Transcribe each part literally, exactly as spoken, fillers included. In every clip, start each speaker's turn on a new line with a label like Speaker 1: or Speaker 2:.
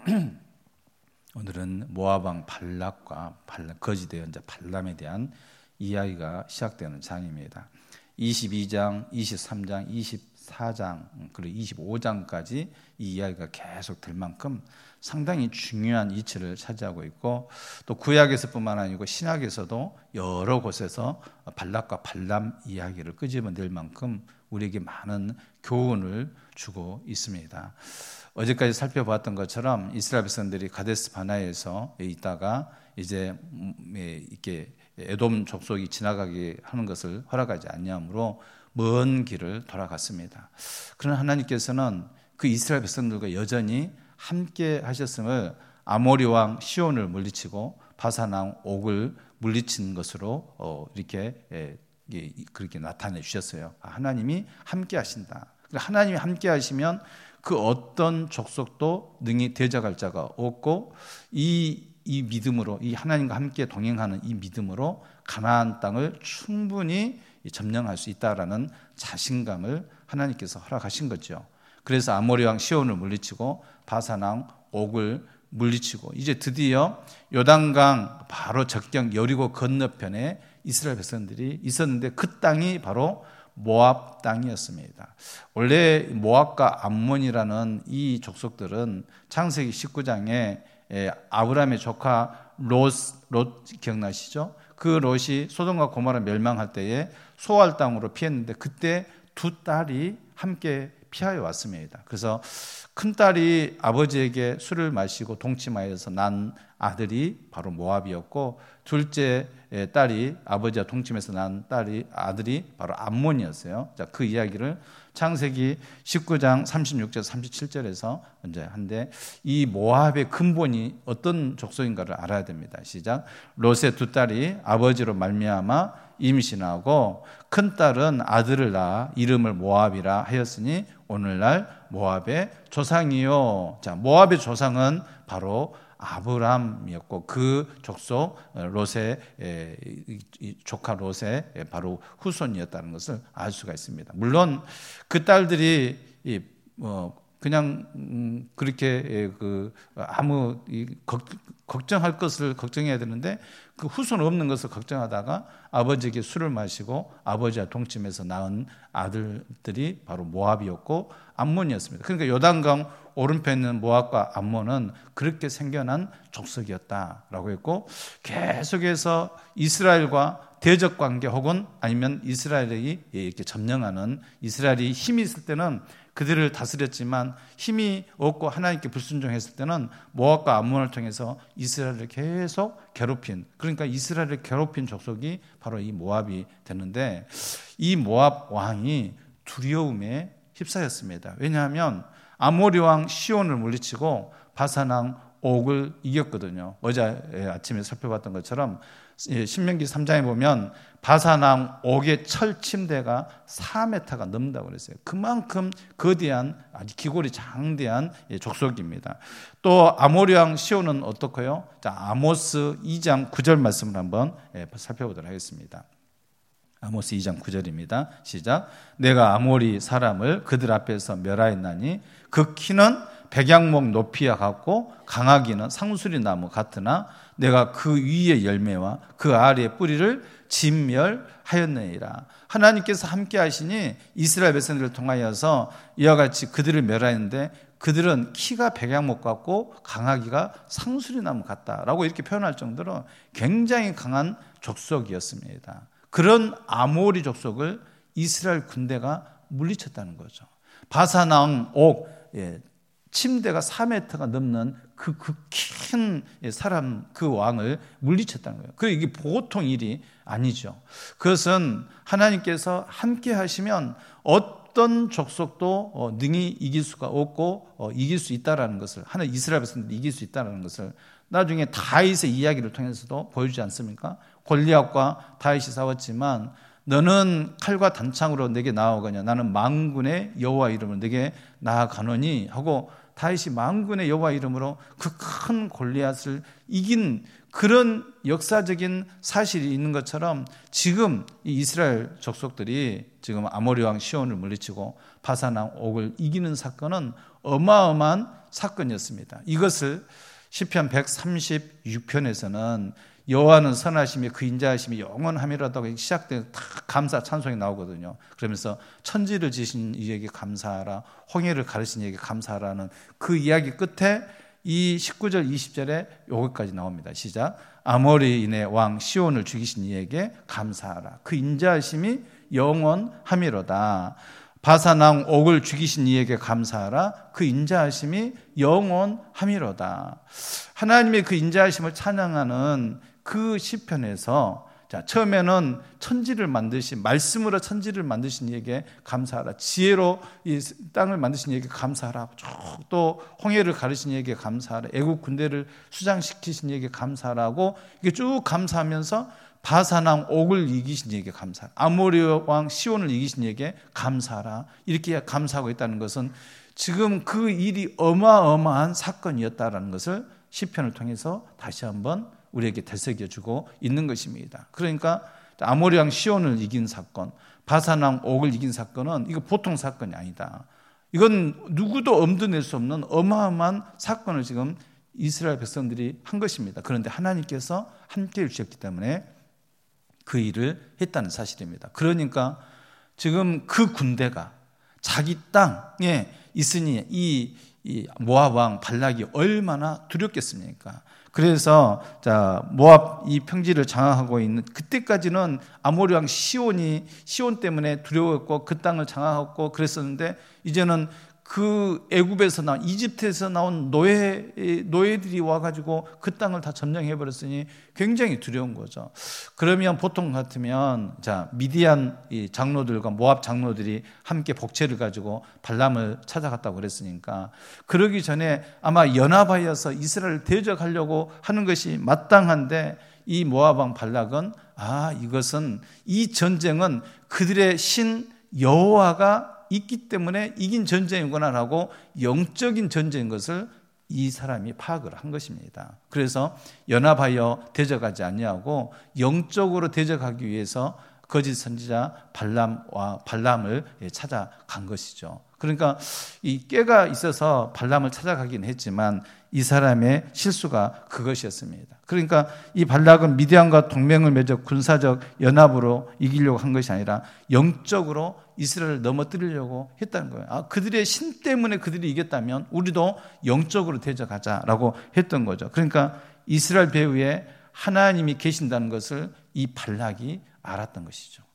Speaker 1: 오늘은 모압 왕 발락과 발람, 거지 대언자 발람에 대한 이야기가 시작되는 장입니다. 이십이 장, 이십삼 장, 이십사 장 그리고 이십오 장까지 이 이야기가 계속 될 만큼 상당히 중요한 이치를 차지하고 있고, 또 구약에서뿐만 아니고 신약에서도 여러 곳에서 발락과 발람 이야기를 끄집어낼 만큼 우리에게 많은 교훈을 주고 있습니다. 어제까지 살펴보았던 것처럼 이스라엘 백성들이 가데스 바네아에서 있다가 이제 이렇게 에돔 족속이 지나가게 하는 것을 허락하지 아니하므로 먼 길을 돌아갔습니다. 그러나 하나님께서는 그 이스라엘 백성들과 여전히 함께 하셨음을 아모리 왕 시온을 물리치고 바산 왕 옥을 물리친 것으로 이렇게 그렇게 나타내 주셨어요. 하나님이 함께 하신다. 하나님이 함께 하시면 그 어떤 족속도 능히 대적할 자가 없고, 이, 이 믿음으로, 이 하나님과 함께 동행하는 이 믿음으로 가나안 땅을 충분히 점령할 수 있다라는 자신감을 하나님께서 허락하신 거죠. 그래서 아모리 왕 시온을 물리치고 바산 왕 옥을 물리치고, 이제 드디어 요단강 바로 적경 여리고 건너편에 이스라엘 백성들이 있었는데 그 땅이 바로 모압 땅이었습니다. 원래 모압과 암몬이라는 이 족속들은 창세기 십구 장에 아브라함의 조카 롯, 롯 기억나시죠? 그 롯이 소돔과 고모라 멸망할 때에 소알 땅으로 피했는데 그때 두 딸이 함께 피하여 왔습니다. 그래서 큰 딸이 아버지에게 술을 마시고 동침하여서 난 아들이 바로 모압이었고, 둘째 딸이 아버지와 동침해서 난 딸이 아들이 바로 암몬이었어요. 자, 그 이야기를 창세기 십구 장 삼십육 절 삼십칠 절에서 이제 한데, 이 모압의 근본이 어떤 족속인가를 알아야 됩니다. 시작. 롯의 두 딸이 아버지로 말미암아 임신하고 큰 딸은 아들을 낳아 이름을 모압이라 하였으니 오늘날 모압의 조상이요. 자, 모압의 조상은 바로 아브람이었고 그 족속 롯의 조카 롯의 바로 후손이었다는 것을 알 수가 있습니다. 물론 그 딸들이 그냥 그렇게 그 아무 걱정할 것을 걱정해야 되는데 그 후손 없는 것을 걱정하다가 아버지에게 술을 마시고 아버지와 동침해서 낳은 아들들이 바로 모압이었고 암몬이었습니다. 그러니까 요단강 오른편에 있는 모압과 암몬은 그렇게 생겨난 족속이었다라고 했고, 계속해서 이스라엘과 대적 관계 혹은 아니면 이스라엘이 이렇게 점령하는, 이스라엘이 힘이 있을 때는 그들을 다스렸지만 힘이 없고 하나님께 불순종했을 때는 모압과 암몬을 통해서 이스라엘을 계속 괴롭힌, 그러니까 이스라엘을 괴롭힌 족속이 바로 이 모압이 되는데, 이 모압 왕이 두려움에 휩싸였습니다. 왜냐하면 아모리 왕 시온을 물리치고 바산 왕 옥을 이겼거든요. 어제 아침에 살펴봤던 것처럼 신명기 삼 장에 보면 바산 왕 옥의 철 침대가 사 미터가 넘는다고 그랬어요. 그만큼 거대한, 아주 기골이 장대한 족속입니다. 또 아모리 왕 시온은 어떻고요? 자, 아모스 이 장 구 절 말씀을 한번 살펴보도록 하겠습니다. 아모스 이 장 구 절입니다. 시작. 내가 아모리 사람을 그들 앞에서 멸하였나니 그 키는 백양목 높이와 같고 강하기는 상수리 나무 같으나 내가 그 위의 열매와 그 아래의 뿌리를 진멸하였느니라. 하나님께서 함께 하시니 이스라엘 백성들을 통하여서 이와 같이 그들을 멸하였는데 그들은 키가 백양목 같고 강하기가 상수리 나무 같다라고 이렇게 표현할 정도로 굉장히 강한 족속이었습니다. 그런 아모리 족속을 이스라엘 군대가 물리쳤다는 거죠. 바산 왕 옥, 예, 침대가 사 미터가 넘는 그 큰 사람, 그 왕을 물리쳤다는 거예요. 그 이게 보통 일이 아니죠. 그것은 하나님께서 함께 하시면 어떤 족속도 능히 이길 수가 없고 이길 수 있다라는 것을, 하나 이스라엘 백성들이 이길 수 있다라는 것을 나중에 다윗의 이야기를 통해서도 보여주지 않습니까? 골리앗과 다윗이 싸웠지만 너는 칼과 단창으로 내게 나아오거냐, 나는 만군의 여호와 이름으로 내게 나아가노니 하고 다윗이 만군의 여호와 이름으로 그 큰 골리앗을 이긴 그런 역사적인 사실이 있는 것처럼 지금 이 이스라엘 족속들이 지금 아모리 왕 시온을 물리치고 바산 왕 옥을 이기는 사건은 어마어마한 사건이었습니다. 이것을 시편 백삼십육 편에서는 여호와는 선하심이 그 인자하심이 영원함이라고 시작된 감사 찬송이 나오거든요. 그러면서 천지를 지신 이에게 감사하라, 홍해를 가르신 이에게 감사하라는 그 이야기 끝에 이 십구 절 이십 절에 여기까지 나옵니다. 시작. 아모리인의 왕 시온을 죽이신 이에게 감사하라, 그 인자하심이 영원함이로다. 바산 왕 옥을 죽이신 이에게 감사하라, 그 인자하심이 영원함이로다. 하나님의 그 인자하심을 찬양하는 그 시편에서 자, 처음에는 천지를 만드신, 말씀으로 천지를 만드신 이에게 감사하라, 지혜로 이 땅을 만드신 이에게 감사하라, 또 홍해를 가르신 이에게 감사하라, 애국 군대를 수장시키신 이에게 감사하라고 이게 쭉 감사하면서 바산 왕 옥을 이기신 이에게 감사하라, 아모리 왕 시온을 이기신 이에게 감사하라, 이렇게 감사하고 있다는 것은 지금 그 일이 어마어마한 사건이었다는 것을 시편을 통해서 다시 한번 우리에게 되새겨주고 있는 것입니다. 그러니까 아모리 왕 시온을 이긴 사건, 바산 왕 옥을 이긴 사건은 이거 보통 사건이 아니다. 이건 누구도 엄두낼 수 없는 어마어마한 사건을 지금 이스라엘 백성들이 한 것입니다. 그런데 하나님께서 함께해 주셨기 때문에 그 일을 했다는 사실입니다. 그러니까 지금 그 군대가 자기 땅에 있으니 이, 이 모압 왕 발락이 얼마나 두렵겠습니까? 그래서 자 모압 이 평지를 장악하고 있는 그때까지는 아모리 왕 시온이 시온 때문에 두려웠고 그 땅을 장악하고 그랬었는데 이제는 그 애굽에서 나온 이집트에서 나온 노예 노예들이 와가지고 그 땅을 다 점령해 버렸으니 굉장히 두려운 거죠. 그러면 보통 같으면 자 미디안 이 장로들과 모압 장로들이 함께 복채를 가지고 발람을 찾아갔다고 그랬으니까 그러기 전에 아마 연합하여서 이스라엘을 대적하려고 하는 것이 마땅한데 이 모압 왕 발락은 아 이것은 이 전쟁은 그들의 신 여호와가 있기 때문에 이긴 전쟁이구나라고 영적인 전쟁인 것을 이 사람이 파악을 한 것입니다. 그래서 연합하여 대적하지 아니하고 영적으로 대적하기 위해서 거짓 선지자 발람과 발람을 찾아간 것이죠. 그러니까 이 꾀가 있어서 발람을 찾아가긴 했지만 이 사람의 실수가 그것이었습니다. 그러니까 이 발락은 미디안과 동맹을 맺어 군사적 연합으로 이기려고 한 것이 아니라 영적으로 이스라엘을 넘어뜨리려고 했다는 거예요. 아, 그들의 신 때문에 그들이 이겼다면 우리도 영적으로 대적하자라고 했던 거죠. 그러니까 이스라엘 배후에 하나님이 계신다는 것을 이 발락이 알았던 것이죠.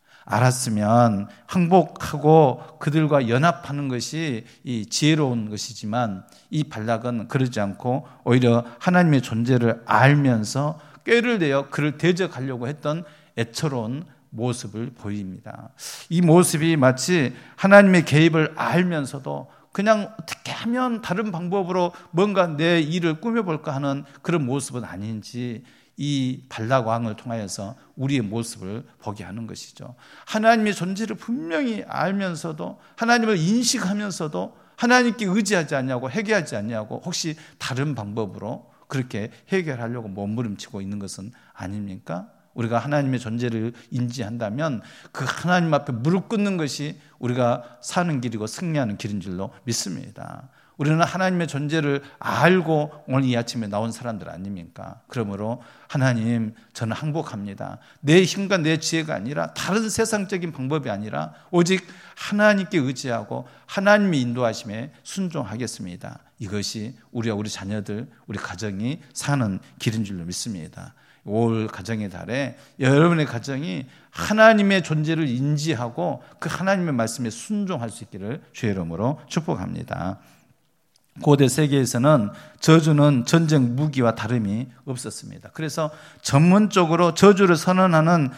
Speaker 1: 알았으면 항복하고 그들과 연합하는 것이 이 지혜로운 것이지만 이 발락은 그러지 않고 오히려 하나님의 존재를 알면서 꾀를 내어 그를 대적하려고 했던 애처로운 모습을 보입니다. 이 모습이 마치 하나님의 개입을 알면서도 그냥 어떻게 하면 다른 방법으로 뭔가 내 일을 꾸며볼까 하는 그런 모습은 아닌지 이 발락 왕을 통하여서 우리의 모습을 보게 하는 것이죠. 하나님의 존재를 분명히 알면서도 하나님을 인식하면서도 하나님께 의지하지 않냐고 회개하지 않냐고 혹시 다른 방법으로 그렇게 해결하려고 몸부림치고 있는 것은 아닙니까? 우리가 하나님의 존재를 인지한다면 그 하나님 앞에 무릎 꿇는 것이 우리가 사는 길이고 승리하는 길인 줄로 믿습니다. 우리는 하나님의 존재를 알고 오늘 이 아침에 나온 사람들 아닙니까? 그러므로 하나님 저는 항복합니다. 내 힘과 내 지혜가 아니라 다른 세상적인 방법이 아니라 오직 하나님께 의지하고 하나님의 인도하심에 순종하겠습니다. 이것이 우리와 우리 자녀들, 우리 가정이 사는 길인 줄로 믿습니다. 올 가정의 달에 여러분의 가정이 하나님의 존재를 인지하고 그 하나님의 말씀에 순종할 수 있기를 주의 이름으로 축복합니다. 고대 세계에서는 저주는 전쟁 무기와 다름이 없었습니다. 그래서 전문적으로 저주를 선언하는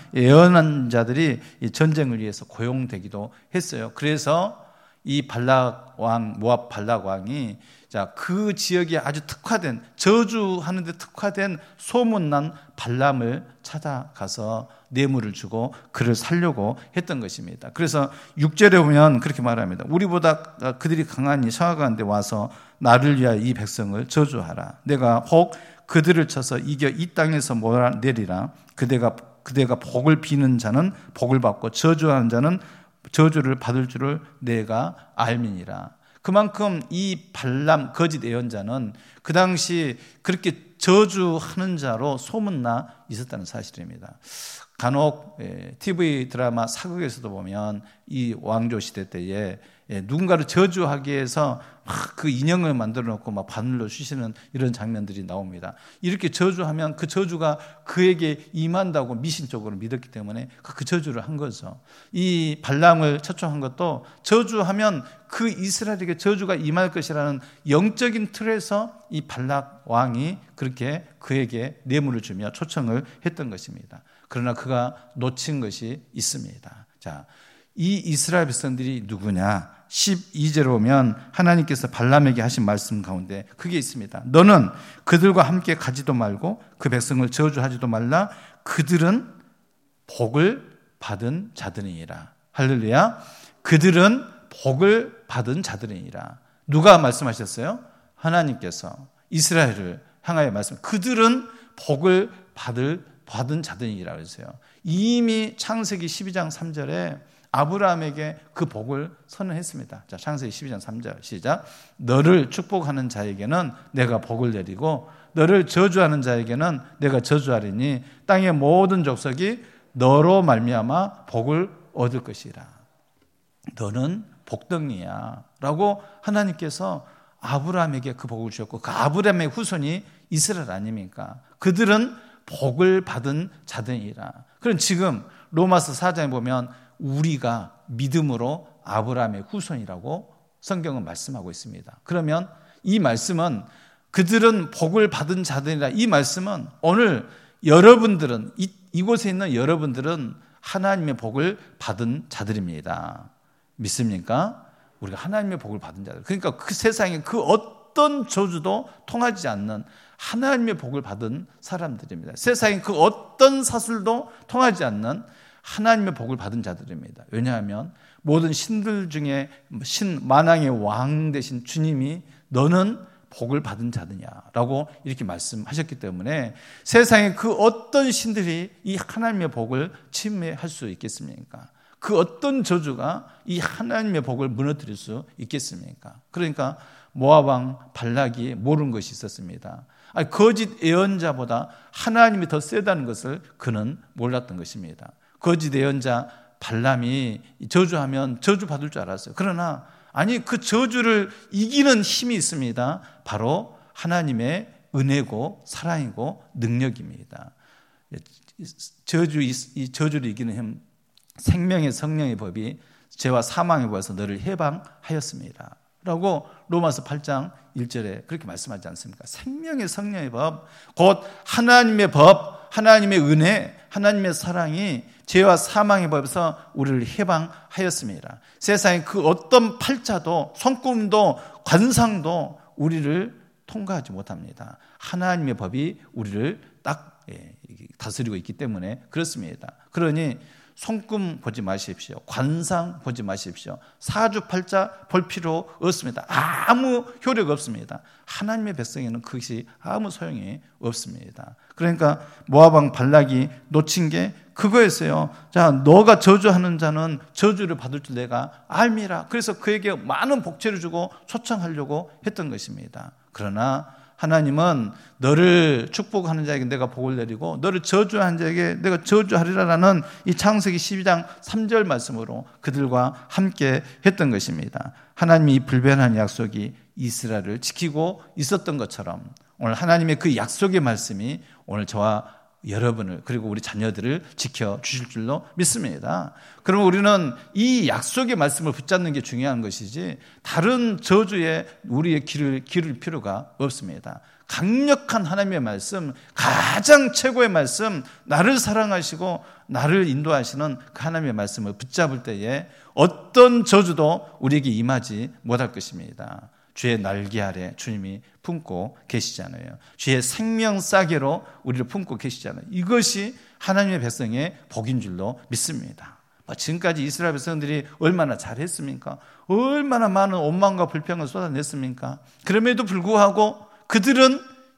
Speaker 1: 예언자들이 전쟁을 위해서 고용되기도 했어요. 그래서 이 발락 왕, 모압 발락 왕이 자, 그 지역에 아주 특화된, 저주하는데 특화된 소문난 발람을 찾아가서 뇌물을 주고 그를 살려고 했던 것입니다. 그래서 육 절에 보면 그렇게 말합니다. 우리보다 그들이 강하니 서가운데 와서 나를 위하여 이 백성을 저주하라. 내가 혹 그들을 쳐서 이겨 이 땅에서 몰아내리라. 그대가, 그대가 복을 비는 자는 복을 받고 저주하는 자는 저주를 받을 줄을 내가 알미니라. 그만큼 이 발람 거짓 예언자는 그 당시 그렇게 저주하는 자로 소문나 있었다는 사실입니다. 간혹 티비 드라마 사극에서도 보면 이 왕조 시대 때에 누군가를 저주하기 위해서 막 그 인형을 만들어 놓고 막 바늘로 쑤시는 이런 장면들이 나옵니다. 이렇게 저주하면 그 저주가 그에게 임한다고 미신적으로 믿었기 때문에 그 저주를 한 거죠. 이 발람을 초청한 것도 저주하면 그 이스라엘에게 저주가 임할 것이라는 영적인 틀에서 이 발락 왕이 그렇게 그에게 뇌물을 주며 초청을 했던 것입니다. 그러나 그가 놓친 것이 있습니다. 자, 이 이스라엘 백성들이 누구냐? 십이 절에 보면 하나님께서 발람에게 하신 말씀 가운데 그게 있습니다. 너는 그들과 함께 가지도 말고 그 백성을 저주하지도 말라. 그들은 복을 받은 자들이니라. 할렐루야. 그들은 복을 받은 자들이니라. 누가 말씀하셨어요? 하나님께서 이스라엘을 향하여 말씀. 그들은 복을 받을 받은 자들이라 그랬어요. 이미 창세기 십이 장 삼 절에 아브라함에게 그 복을 선언했습니다. 자, 창세기 십이 장 삼 절 시작. 너를 축복하는 자에게는 내가 복을 내리고 너를 저주하는 자에게는 내가 저주하리니 땅의 모든 족속이 너로 말미암아 복을 얻을 것이라. 너는 복덩이야 라고 하나님께서 아브라함에게 그 복을 주셨고 그 아브라함의 후손이 이스라엘 아닙니까? 그들은 복을 받은 자들이라. 그럼 지금 로마서 사 장에 보면 우리가 믿음으로 아브라함의 후손이라고 성경은 말씀하고 있습니다. 그러면 이 말씀은 그들은 복을 받은 자들이라. 이 말씀은 오늘 여러분들은 이, 이곳에 있는 여러분들은 하나님의 복을 받은 자들입니다. 믿습니까? 우리가 하나님의 복을 받은 자들. 그러니까 그 세상에 그 어떤 저주도 통하지 않는 하나님의 복을 받은 사람들입니다. 세상에 그 어떤 사술도 통하지 않는 하나님의 복을 받은 자들입니다. 왜냐하면 모든 신들 중에 신 만왕의 왕 되신 주님이 너는 복을 받은 자느냐라고 이렇게 말씀하셨기 때문에 세상에 그 어떤 신들이 이 하나님의 복을 침해할 수 있겠습니까? 그 어떤 저주가 이 하나님의 복을 무너뜨릴 수 있겠습니까? 그러니까 모압 왕 발락이 모르는 것이 있었습니다. 아니, 거짓 예언자보다 하나님이 더 세다는 것을 그는 몰랐던 것입니다. 거짓 예언자 발람이 저주하면 저주받을 줄 알았어요. 그러나 아니 그 저주를 이기는 힘이 있습니다. 바로 하나님의 은혜고 사랑이고 능력입니다. 저주, 이 저주를 이기는 힘, 생명의 성령의 법이 죄와 사망의 법에서 너를 해방하였습니다. 라고 로마서 팔 장 일 절에 그렇게 말씀하지 않습니까? 생명의 성령의 법, 곧 하나님의 법, 하나님의 은혜, 하나님의 사랑이 죄와 사망의 법에서 우리를 해방하였습니다. 세상에 그 어떤 팔자도 손금도 관상도 우리를 통과하지 못합니다. 하나님의 법이 우리를 딱 다스리고 있기 때문에 그렇습니다. 그러니 손금 보지 마십시오. 관상 보지 마십시오. 사주팔자 볼 필요 없습니다. 아무 효력 없습니다. 하나님의 백성에는 그것이 아무 소용이 없습니다. 그러니까 모압 왕 발락이 놓친 게 그거였어요. 자, 너가 저주하는 자는 저주를 받을 줄 내가 알미라. 그래서 그에게 많은 복채를 주고 초청하려고 했던 것입니다. 그러나 하나님은 너를 축복하는 자에게 내가 복을 내리고 너를 저주하는 자에게 내가 저주하리라라는 이 창세기 십이 장 삼 절 말씀으로 그들과 함께 했던 것입니다. 하나님이 이 불변한 약속이 이스라엘을 지키고 있었던 것처럼 오늘 하나님의 그 약속의 말씀이 오늘 저와 여러분을 그리고 우리 자녀들을 지켜주실 줄로 믿습니다. 그럼 우리는 이 약속의 말씀을 붙잡는 게 중요한 것이지 다른 저주에 우리의 길을 기를 필요가 없습니다. 강력한 하나님의 말씀, 가장 최고의 말씀, 나를 사랑하시고 나를 인도하시는 그 하나님의 말씀을 붙잡을 때에 어떤 저주도 우리에게 임하지 못할 것입니다. 주의 날개 아래 주님이 품고 계시잖아요. 주의 생명 싸개로 우리를 품고 계시잖아요. 이것이 하나님의 백성의 복인 줄로 믿습니다. 지금까지 이스라엘 백성들이 얼마나 잘했습니까? 얼마나 많은 원망과 불평을 쏟아냈습니까? 그럼에도 불구하고 그들은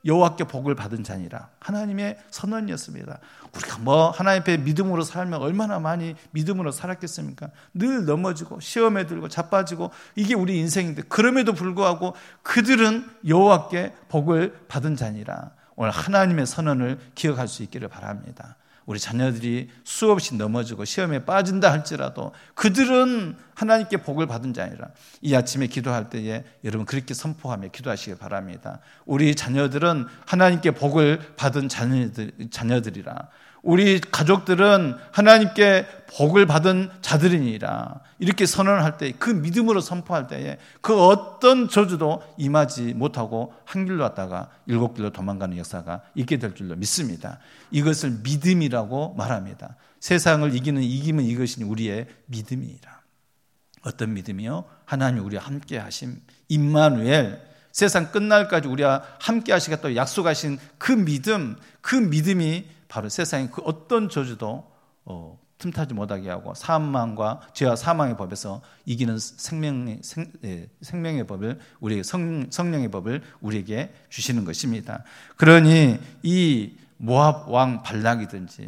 Speaker 1: 여호와께 복을 받은 자니라. 하나님의 선언이었습니다. 우리가 뭐 하나님 앞에 믿음으로 살면 얼마나 많이 믿음으로 살았겠습니까? 늘 넘어지고 시험에 들고 자빠지고 이게 우리 인생인데, 그럼에도 불구하고 그들은 여호와께 복을 받은 자니라. 오늘 하나님의 선언을 기억할 수 있기를 바랍니다. 우리 자녀들이 수없이 넘어지고 시험에 빠진다 할지라도 그들은 하나님께 복을 받은 자니라. 이 아침에 기도할 때에 여러분 그렇게 선포하며 기도하시기 바랍니다. 우리 자녀들은 하나님께 복을 받은 자녀들, 자녀들이라. 우리 가족들은 하나님께 복을 받은 자들이니라. 이렇게 선언할 때, 그 믿음으로 선포할 때에 그 어떤 저주도 임하지 못하고 한 길로 왔다가 일곱 길로 도망가는 역사가 있게 될 줄로 믿습니다. 이것을 믿음이라고 말합니다. 세상을 이기는 이기면 이것이 우리의 믿음이라. 어떤 믿음이요? 하나님이 우리와 함께 하심, 임마누엘, 세상 끝날까지 우리와 함께 하시겠다고 약속하신 그 믿음, 그 믿음이 바로 세상의 그 어떤 저주도 어, 틈타지 못하게 하고 사망과 죄와 사망의 법에서 이기는 생명의, 생, 예, 생명의 법을, 우리에게 성, 성령의 법을 우리에게 주시는 것입니다. 그러니 이 모압 왕 발락이든지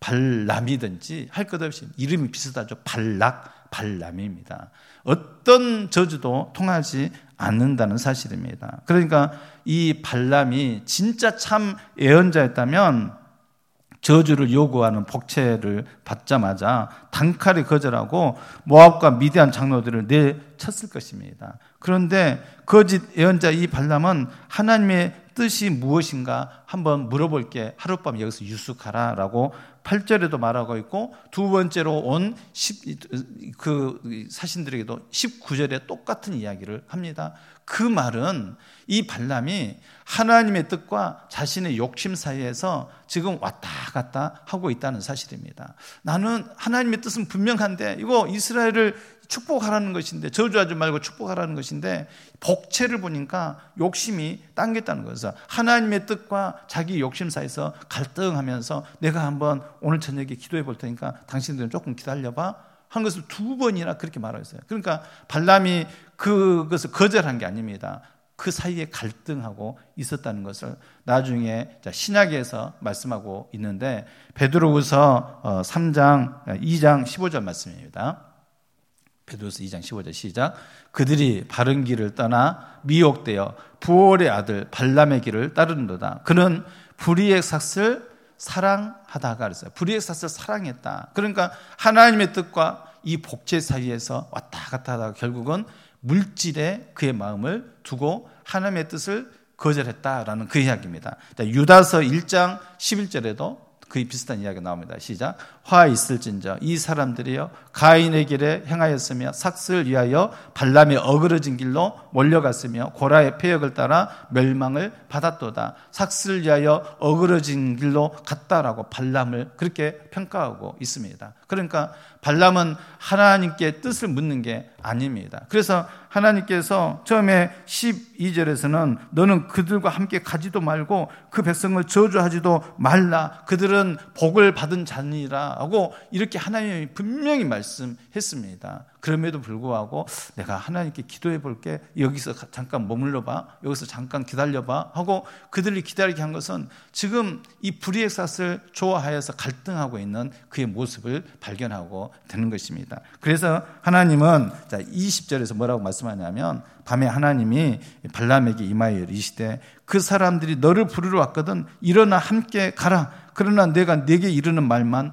Speaker 1: 발람이든지 할 것 없이 이름이 비슷하죠. 발락, 발람입니다. 어떤 저주도 통하지 않는다는 사실입니다. 그러니까 이 발람이 진짜 참 예언자였다면 저주를 요구하는 복채를 받자마자 단칼에 거절하고 모압과 미디안 장로들을 내쳤을 것입니다. 그런데 거짓 예언자 이 발람은 하나님의 뜻이 무엇인가 한번 물어볼게, 하룻밤 여기서 유숙하라라고 팔 절에도 말하고 있고, 두 번째로 온 그 사신들에게도 십구 절에 똑같은 이야기를 합니다. 그 말은 이 발람이 하나님의 뜻과 자신의 욕심 사이에서 지금 왔다 갔다 하고 있다는 사실입니다. 나는 하나님의 뜻은 분명한데 이거 이스라엘을 축복하라는 것인데, 저주하지 말고 축복하라는 것인데, 복채를 보니까 욕심이 당겼다는 거죠. 하나님의 뜻과 자기 욕심 사이에서 갈등하면서 내가 한번 오늘 저녁에 기도해 볼 테니까 당신들은 조금 기다려봐 한 것을 두 번이나 그렇게 말했어요. 그러니까 발람이 그것을 거절한 게 아닙니다. 그 사이에 갈등하고 있었다는 것을 나중에 신약에서 말씀하고 있는데, 베드로후서 삼 장 이 장 십오 절 말씀입니다. 베드로서 이 장 십오 절 시작. 그들이 바른 길을 떠나 미혹되어 부올의 아들 발람의 길을 따르는도다. 그는 불의의 삭을 사랑하다가 그랬어요. 불의의 삭을 사랑했다. 그러니까 하나님의 뜻과 이 복제 사이에서 왔다 갔다 하다가 결국은 물질에 그의 마음을 두고 하나님의 뜻을 거절했다라는 그 이야기입니다. 유다서 일 장 십일 절에도 거의 비슷한 이야기가 나옵니다. 시작. 화 있을진저 이 사람들이여 가인의 길에 행하였으며 삭스를 위하여 발람의 어그러진 길로 몰려갔으며 고라의 폐역을 따라 멸망을 받았도다. 삭스를 위하여 어그러진 길로 갔다라고 발람을 그렇게 평가하고 있습니다. 그러니까 발람은 하나님께 뜻을 묻는 게 아닙니다. 그래서 하나님께서 처음에 십이 절에서는 너는 그들과 함께 가지도 말고 그 백성을 저주하지도 말라. 그들은 복을 받은 자니라 하고 이렇게 하나님이 분명히 말씀했습니다. 그럼에도 불구하고 내가 하나님께 기도해 볼게, 여기서 잠깐 머물러 봐, 여기서 잠깐 기다려 봐 하고 그들을 기다리게 한 것은 지금 이 불의의 삭을 좋아하여서 갈등하고 있는 그의 모습을 발견하고 되는 것입니다. 그래서 하나님은 자 이십 절에서 뭐라고 말씀하냐면, 밤에 하나님이 발람에게 임하여 이르시되 그 사람들이 너를 부르러 왔거든 일어나 함께 가라. 그러나 내가 내게 이르는 말만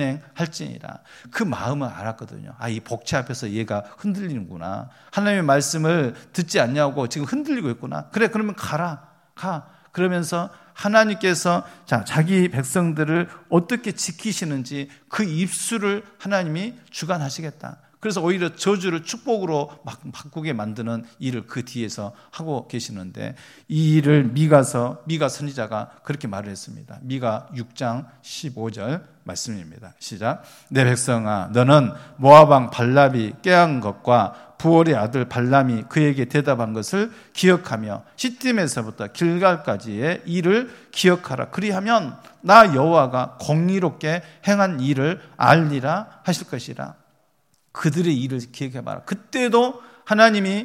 Speaker 1: 준행할지니라. 그 마음을 알았거든요. 아, 이 복채 앞에서 얘가 흔들리는구나. 하나님의 말씀을 듣지 않냐고 지금 흔들리고 있구나. 그래, 그러면 가라. 가. 그러면서 하나님께서 자, 자기 백성들을 어떻게 지키시는지 그 입술을 하나님이 주관하시겠다. 그래서 오히려 저주를 축복으로 막 바꾸게 만드는 일을 그 뒤에서 하고 계시는데, 이 일을 미가서 미가 선지자가 그렇게 말을 했습니다. 미가 육 장 십오 절 말씀입니다. 시작. 내 백성아, 너는 모압 왕 발람이 꾀한 것과 부올의 아들 발람이 그에게 대답한 것을 기억하며 시딤에서부터 길갈까지의 일을 기억하라. 그리하면 나 여호와가 공의롭게 행한 일을 알리라 하실 것이라. 그들의 일을 기억해봐라. 그때도 하나님이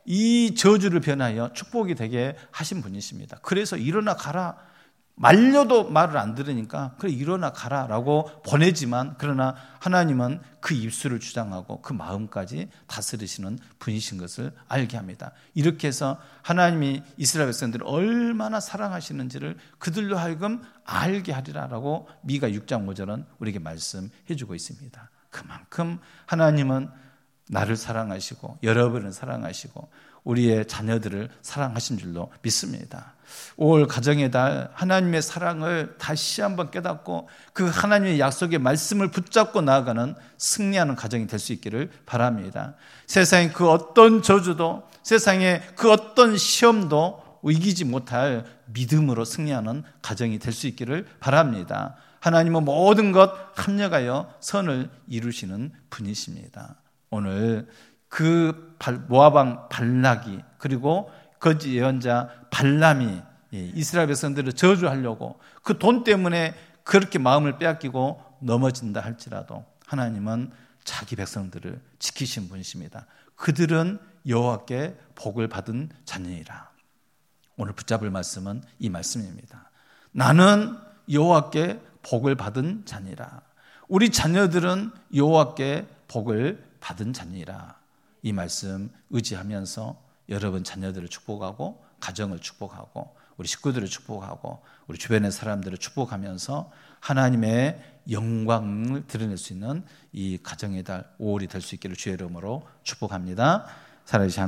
Speaker 1: 이 저주를 변하여 축복이 되게 하신 분이십니다. 그래서 일어나 가라. 말려도 말을 안 들으니까 그래 일어나 가라라고 보내지만, 그러나 하나님은 그 입술을 주장하고 그 마음까지 다스리시는 분이신 것을 알게 합니다. 이렇게 해서 하나님이 이스라엘 백성들을 얼마나 사랑하시는지를 그들로 하여금 알게 하리라라고 미가 육 장 오 절은 우리에게 말씀해 주고 있습니다. 그만큼 하나님은 나를 사랑하시고 여러분을 사랑하시고 우리의 자녀들을 사랑하신 줄로 믿습니다. 올 가정의 달 하나님의 사랑을 다시 한번 깨닫고 그 하나님의 약속의 말씀을 붙잡고 나아가는 승리하는 가정이 될 수 있기를 바랍니다. 세상의 그 어떤 저주도, 세상의 그 어떤 시험도 이기지 못할 믿음으로 승리하는 가정이 될 수 있기를 바랍니다. 하나님은 모든 것 합력하여 선을 이루시는 분이십니다. 오늘 그 모압 왕 발락이, 그리고 거짓 예언자 발람이 이스라엘 백성들을 저주하려고 그 돈 때문에 그렇게 마음을 빼앗기고 넘어진다 할지라도 하나님은 자기 백성들을 지키신 분이십니다. 그들은 여호와께 복을 받은 자녀이라. 오늘 붙잡을 말씀은 이 말씀입니다. 나는 여호와께 복을 받은 자녀이라. 우리 자녀들은 여호와께 복을 받은 자녀이라. 이 말씀 의지하면서 여러분 자녀들을 축복하고 가정을 축복하고 우리 식구들을 축복하고 우리 주변의 사람들을 축복하면서 하나님의 영광을 드러낼 수 있는 이 가정의 달 오월이 될 수 있기를 주의 이름으로 축복합니다. 살아계신